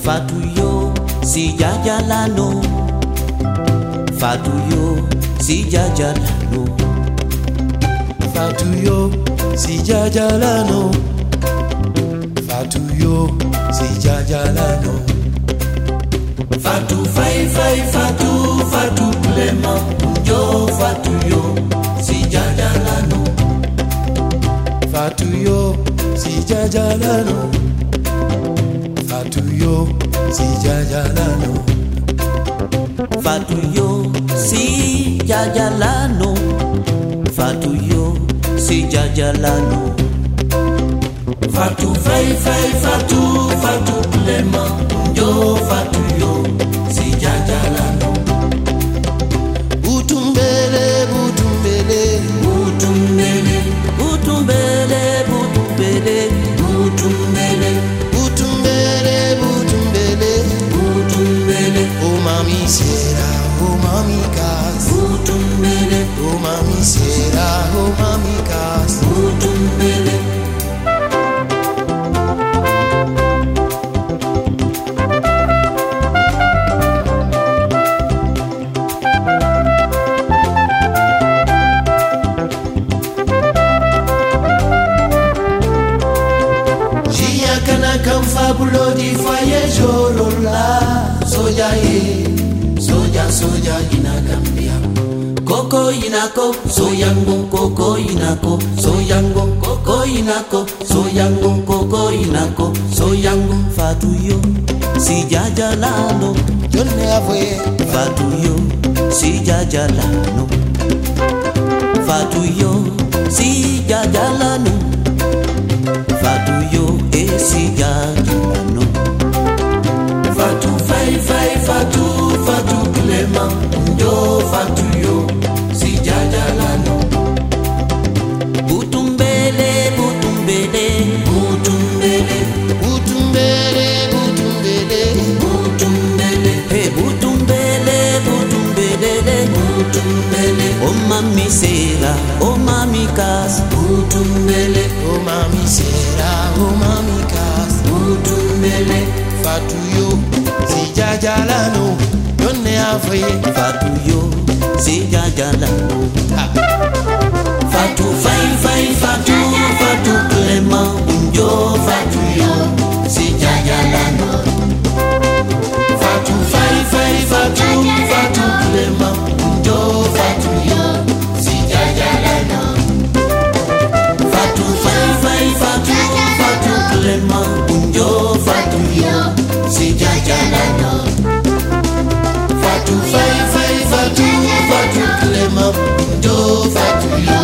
Fatou yo si jajalano, Fatou yo si jajalano, Fatou yo si jajalano, Fatou yo si jajalano. Fatou fay fay Fatou Fatou Clément yo Fatou yo si jajalano, Fatou yo si jajalano, Fatou yo si jajalano. Fatou yo si jajalano, Fatou yo si jajalano. Fatou fay fay Fatou Fatou Clément yo Fatou yo si jajalano. Butumbele butumbele Butumbele butumbele butumbele butumbele butumbele butumbele butumbele. Oh mami sera, oh mami kas. Butumbele Oh mami sera, oh mami kas. butumbele. Fabulo di foyer jorola soja soja soja inagambia koko inako soyango koko inako soyango koko inako soyango koko inako soyango. Fatou yo si jajalano, Jonne avoye Fatou yo si jajalano, Fatou yo si jajalano, Fatou yo si jajalano. Fatou fay fay Fatou Fatou Clément yo Fatou yo si jajalano. Butumbele butumbele butumbele butumbele butumbele butumbele hey butumbele butumbele butumbele. Oh mami sera, oh mami kas. Butumbele oh mami sera, oh mami kas. butumbele. Fatou yo si jajalano, jonne avoye Fatou yo si jajalano. Fatou fay fay Fatou Fatou Clément yo Fatou yo si jajalano. Fatou fay fay Fatou Fatou Clément yo Fatou yo si jajalano. Fatou fay fay Fatou Fatou Clément yo Fatou yo si jajalano. Fatou fay fay Fatou Fatou Clément yo Fatou yo